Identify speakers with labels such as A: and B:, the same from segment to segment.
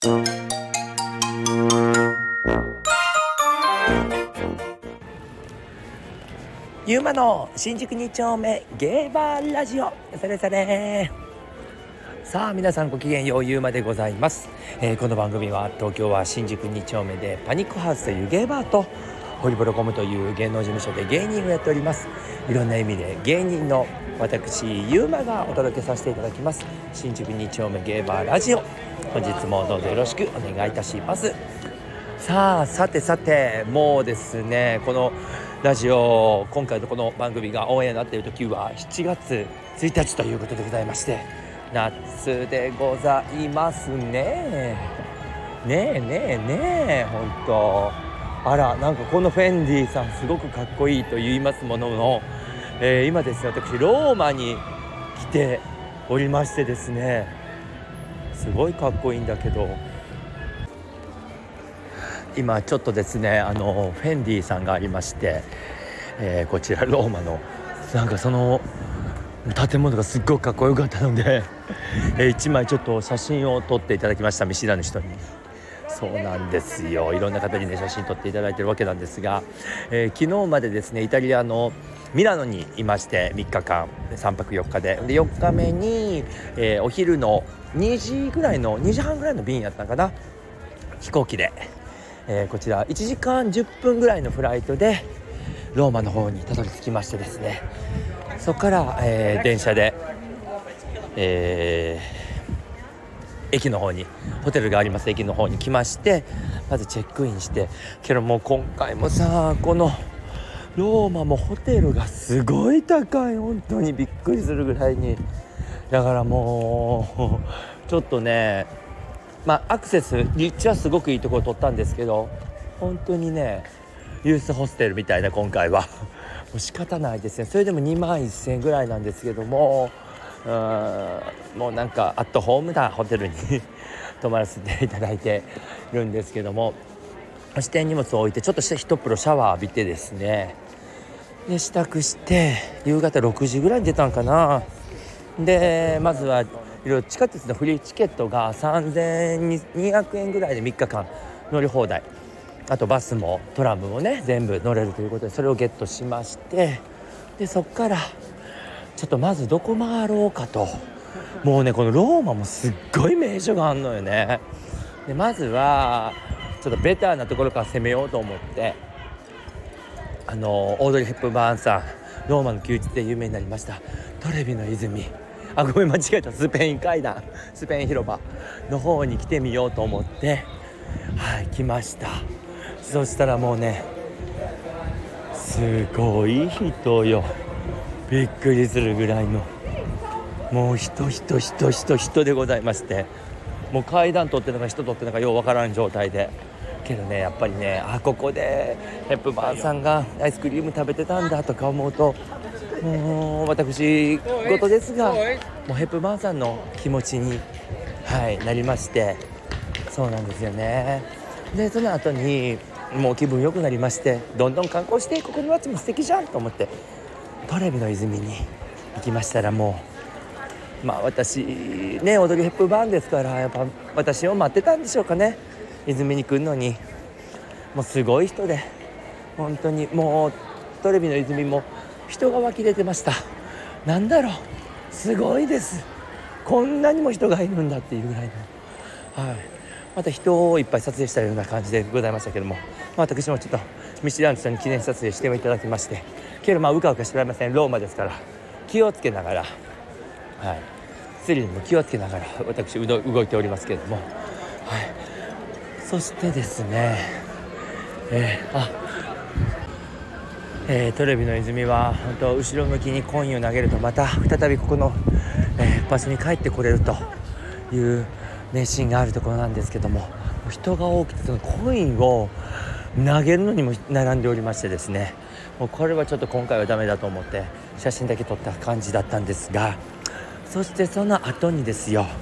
A: ゆうまの新宿2丁目ゲーバーラジオ、それそれ。さあ皆さんごきげんよう、ゆうまでございます。この番組は東京は新宿2丁目でパニックハウスというゲーバーとホリボロコムという芸能事務所で芸人をやっております。いろんな意味で芸人の私ゆうまがお届けさせていただきます新宿2丁目ゲーバーラジオ。本日もどうぞよろしくお願いいたします。さてもうですね、このラジオ、今回のこの番組がオンエアになっている時は7月1日ということでございまして、夏でございますね。ねえ本当、あら、なんかこのフェンディさんすごくかっこいいと言いますものの、今ですね、私ローマに来ておりましてですね、すごいかっこいいんだけど、今ちょっとですね、フェンディさんがありまして、こちらローマのなんかその建物がすっごくかっこよかったので一枚ちょっと写真を撮っていただきました、見知らぬ人に。そうなんですよ、いろんな方にね写真撮っていただいてるわけなんですが、昨日までですねイタリアのミラノにいまして、3日間3泊4日で4日目に、お昼の2時半ぐらいの便やったかな、飛行機で、こちら1時間10分ぐらいのフライトでローマの方にたどり着きましてですね、そこから、電車で、駅の方に、ホテルがあります駅の方に来まして、まずチェックインして、けどもう今回もさ、このローマもホテルがすごい高い、本当にびっくりするぐらいに。だからもうちょっとね、アクセス立地はすごくいいところ取ったんですけど、本当にねユースホステルみたいな、今回はもう仕方ないですね。それでも2万1000円ぐらいなんですけども、もうなんかアットホームなホテルに泊まらせていただいているんですけども、支店荷物を置いてちょっとした一風呂シャワー浴びてですね、で支度して夕方6時ぐらいに出たんかな。でまずはいろいろ地下鉄のフリーチケットが3200円ぐらいで3日間乗り放題、あとバスもトラムもね全部乗れるということで、それをゲットしまして、でそっからちょっとまずどこ回ろうかと。もうねこのローマもすっごい名所があんのよね。でまずはちょっとベターなところから攻めようと思って、オードリー・ヘップバーンさん、ローマの休日で有名になりましたトレビの泉、ごめん間違えた、スペイン階段、スペイン広場の方に来てみようと思って、来ました。そしたらもうねすごい人よ、びっくりするぐらいの、もう人でございまして、もう階段取ってるのか人取ってるのかようわからん状態で、けどねやっぱりね、ここでヘップバーンさんがアイスクリーム食べてたんだとか思うと、もう私事ですが、もうヘップバーンさんの気持ちに、なりまして、そうなんですよね。でその後にもう気分良くなりまして、どんどん観光して、ここの街も素敵じゃんと思ってトレビの泉に行きましたら、もう私ねオードリー・ヘップバーンですから、やっぱ私を待ってたんでしょうかね、泉に来るのに。もうすごい人で、本当にもうトレビの泉も人が湧き出てました。なんだろう、すごいです。こんなにも人がいるんだっていうぐらいの、また人をいっぱい撮影したような感じでございましたけども、私もちょっと見知らぬ人に記念撮影していただきまして、けどうかうかしてられません。ローマですから気をつけながら、スリルも気をつけながら私動いておりますけれども、そしてですね、トレビの泉は本当後ろ向きにコインを投げるとまた再びここの、場所に帰ってこれるという熱心があるところなんですけども、人が多くてそのコインを投げるのにも並んでおりましてですね、もうこれはちょっと今回はダメだと思って写真だけ撮った感じだったんですが、そしてその後にですよ、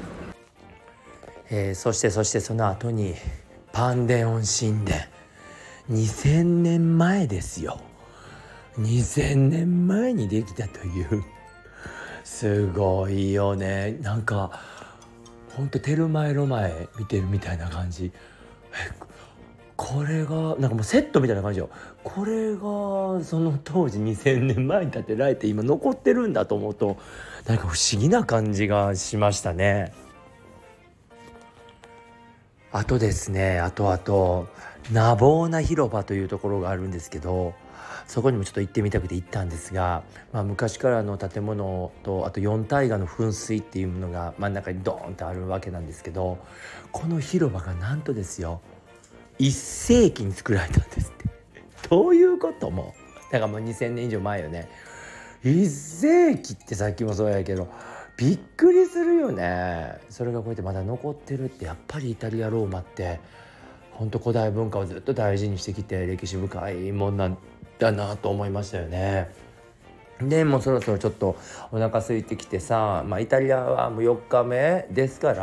A: そしてその後にパンデオン神殿、2000年前ですよ。2000年前にできたという、すごいよね。なんかほんとテルマエロマエ見てるみたいな感じ。これがなんかもうセットみたいな感じよ。これがその当時2000年前に建てられて今残ってるんだと思うとなんか不思議な感じがしましたね。あとですね、あとナボーナ広場というところがあるんですけど、そこにもちょっと行ってみたくて行ったんですが、昔からの建物とあと四大河の噴水っていうものが真ん中にドーンとあるわけなんですけど、この広場がなんとですよ1世紀に作られたんですって。どういうこともだからもう2000年以上前よね。1世紀ってさっきもそうやけどびっくりするよね。それがこうやってまだ残ってるって、やっぱりイタリアローマって本当古代文化をずっと大事にしてきて歴史深いもんなんだなと思いましたよね。でもうそろそろちょっとお腹空いてきてさ、イタリアはもう4日目ですから、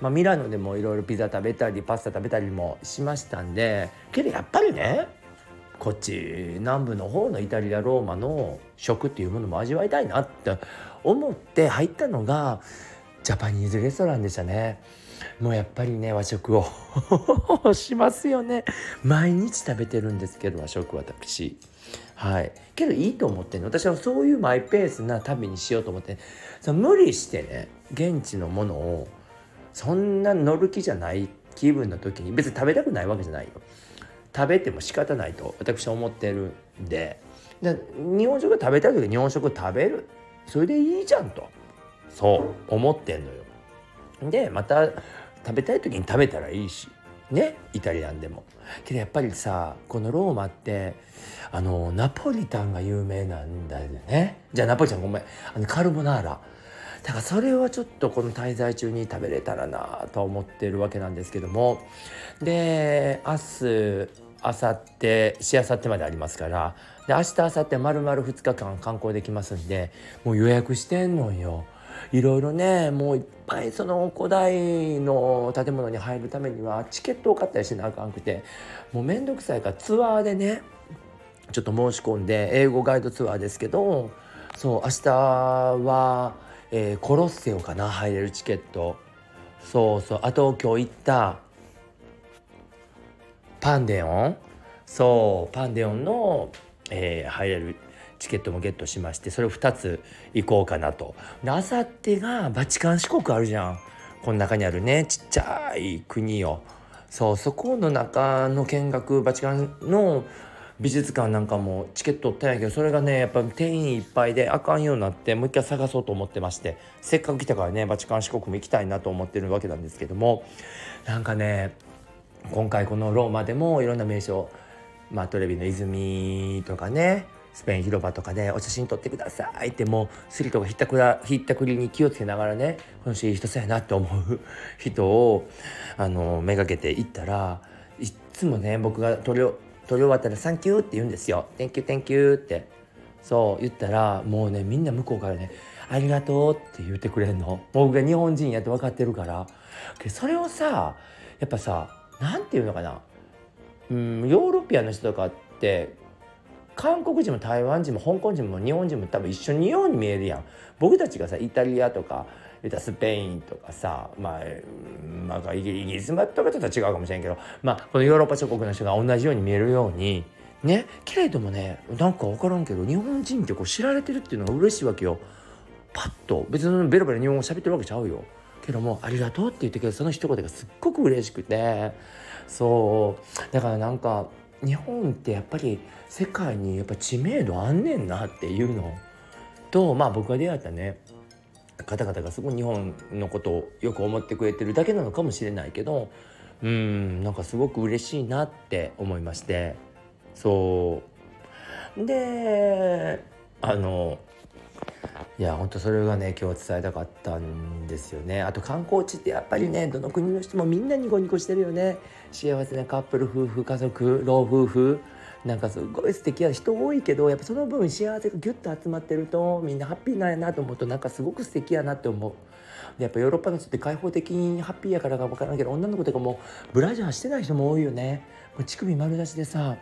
A: ミラノでもいろいろピザ食べたりパスタ食べたりもしましたんで、けどやっぱりねこっち南部の方のイタリアローマの食っていうものも味わいたいなって思って入ったのがジャパニーズレストランでしたね。もうやっぱりね和食をしますよね。毎日食べてるんですけど和食は私けどいいと思ってね、私はそういうマイペースな旅にしようと思って、無理してね現地のものをそんな乗る気じゃない気分の時に別に食べたくないわけじゃないよ。食べても仕方ないと私は思ってるんで、日本食食べたい時は日本食食べる、それでいいじゃんとそう思ってんのよ。でまた食べたい時に食べたらいいしね、イタリアンでも。けどやっぱりさこのローマってナポリタンが有名なんだよね。じゃあナポリタンごめんカルボナーラだからそれはちょっとこの滞在中に食べれたらなと思ってるわけなんですけども、で明日明後日しあさってまでありますから、で明日明後日丸々2日間観光できますんで、もう予約してんのよ。いろいろねもういっぱいその古代の建物に入るためにはチケットを買ったりしなあかんくて、もうめんどくさいからツアーでねちょっと申し込んで、英語ガイドツアーですけど、そう明日は、コロッセオかな入れるチケット。そうあと今日行ったパンデオン、パンデオンの、入れるチケットもゲットしまして、それを2つ行こうかなと。で明後日がバチカン市国あるじゃん、この中にあるねちっちゃい国よ。そこの中の見学、バチカンの美術館なんかもチケット取ったんやけど、それがねやっぱ定員いっぱいであかんようになって、もう一回探そうと思ってまして、せっかく来たからねバチカン市国も行きたいなと思ってるわけなんですけども、なんかね今回このローマでもいろんな名所、トレビの泉とかねスペイン広場とかでお写真撮ってくださいって、もうスリとかひったくりに気をつけながらね、この人いい人そうやなって思う人をめがけて行ったら、いっつもね僕が撮り終わったらサンキューって言うんですよ。 Thank you Thank you ってそう言ったら、もうねみんな向こうからねありがとうって言ってくれるの。僕が日本人やって分かってるから。それをさやっぱさなんていうのかな、ヨーロピアンの人とかって韓国人も台湾人も香港人も日本人も多分一緒にように見えるやん。僕たちがさイタリアとかスペインとかさ、イギリスとかとは違うかもしれんけど、このヨーロッパ諸国の人が同じように見えるようにね、けれどもねなんか分からんけど日本人ってこう知られてるっていうのが嬉しいわけよ。パッと別にベロベロ日本語喋ってるわけちゃうよけども、ありがとうって言ってくれるその一言がすっごく嬉しくて、そうだからなんか日本ってやっぱり世界にやっぱ知名度あんねんなっていうのと、僕が出会ったね方々がすごい日本のことをよく思ってくれてるだけなのかもしれないけど、なんかすごく嬉しいなって思いまして、そうでいや本当それがね今日伝えたかったんですよね。あと観光地ってやっぱりねどの国の人もみんなニコニコしてるよね。幸せなカップル夫婦家族老夫婦なんかすごい素敵な人多いけど、やっぱその分幸せがギュッと集まってるとみんなハッピーなんやなと思うと、なんかすごく素敵やなって思う。でやっぱヨーロッパの人って開放的にハッピーやからか分からんけど、女の子とかもブラジャーしてない人も多いよね。もう乳首丸出しでさ、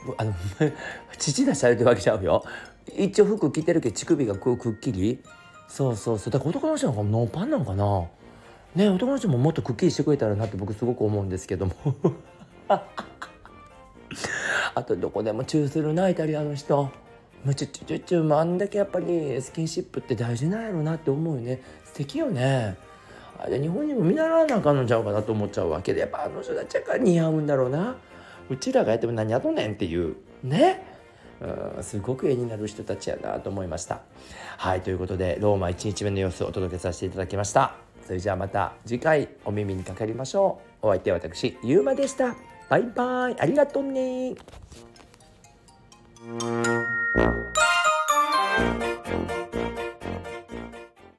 A: 乳出しされてるわけちゃうよ。一応服着てるけど乳首がこうくっきりそうそうそう、だから男の人なんかノーパンなんかなね。男の人ももっとくっきりしてくれたらなって僕すごく思うんですけどもあとどこでもチューするな、イタリアの人。もうチュチュチュチュ、あんだけやっぱりスキンシップって大事なんやろなって思うよね。素敵よね。あれ日本にも見習わなあかんのちゃうかなと思っちゃうわけで、やっぱあの人たちが似合うんだろうな。うちらがやっても何やっとんねんっていうね。すごく絵になる人たちやなと思いました。はい、ということでローマ1日目の様子をお届けさせていただきました。それじゃあまた次回お耳にかかりましょう。お相手は私ゆうまでした。バイバイ、ありがとうね。